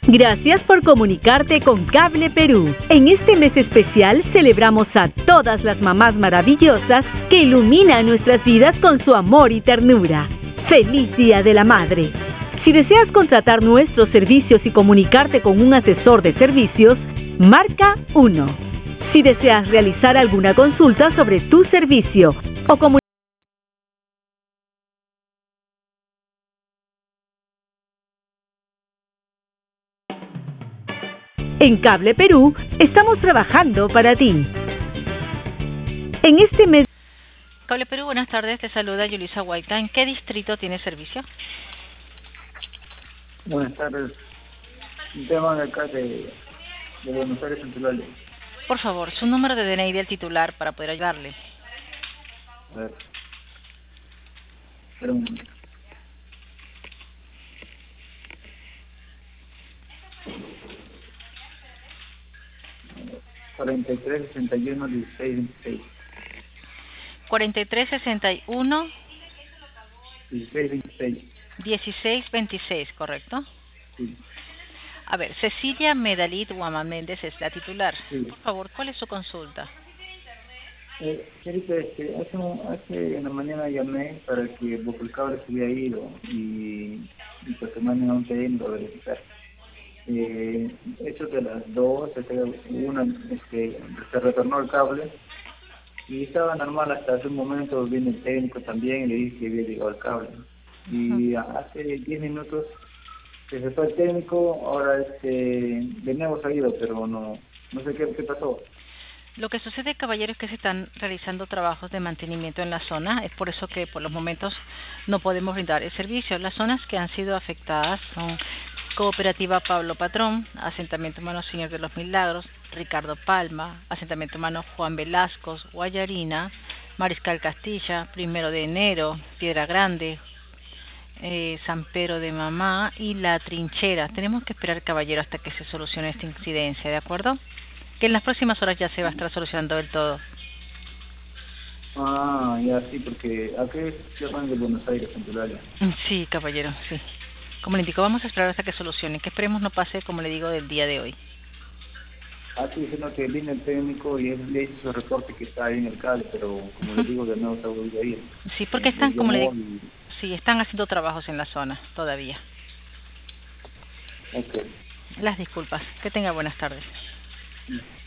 Gracias por comunicarte con Cable Perú. En este mes especial celebramos a todas las mamás maravillosas que iluminan nuestras vidas con su amor y ternura. ¡Feliz Día de la Madre! Si deseas contratar nuestros servicios y comunicarte con un asesor de servicios, marca 1. Si deseas realizar alguna consulta sobre tu servicio o comunicar en Cable Perú, estamos trabajando para ti. En este mes... Cable Perú, buenas tardes, te saluda Yulisa Huayta. ¿En qué distrito tiene servicio? Buenas tardes. Un tema de acá de Buenos Aires Central. Por favor, su número de DNI del titular para poder ayudarle. A ver. Espera un momento. $4361-1626. 4361 1626. 1626, ¿correcto? Sí. A ver, Cecilia Medalit Guamán Méndez es la titular. Sí. Por favor, ¿cuál es su consulta? Señorita, hace en la mañana llamé para que porque el cable se había ido y pues se manden a un técnico a verificar. Hecho de las 2, se retornó el cable y estaba normal hasta hace un momento. Vino el técnico también y le dije que había llegado el cable. Y hace 10 minutos que se fue el técnico, ahora de nuevo se ha ido, pero no sé qué pasó. Lo que sucede, caballero, es que se están realizando trabajos de mantenimiento en la zona. Es por eso que por los momentos no podemos brindar el servicio. Las zonas que han sido afectadas son Cooperativa Pablo Patrón, Asentamiento Humano Señor de los Milagros, Ricardo Palma, Asentamiento Humano Juan Velasco, Guayarina, Mariscal Castilla, 1 de Enero, Piedra Grande, San Pedro de Mamá y La Trinchera. Tenemos que esperar, caballero, hasta que se solucione esta incidencia, ¿de acuerdo? Que en las próximas horas ya se va a estar solucionando del todo. Ah, ya sí, porque aquí se llaman de Buenos Aires Central. Sí, caballero, sí. Como le indico, vamos a esperar hasta que solucione, que esperemos no pase, como le digo, del día de hoy. Aquí diciendo que vino el técnico y él le hizo su reporte que está ahí en el cable, pero como le digo, de nuevo se ha vuelto a ir. Sí, porque están, como le digo, sí, están haciendo trabajos en la zona todavía. Okay. Las disculpas. Que tenga buenas tardes.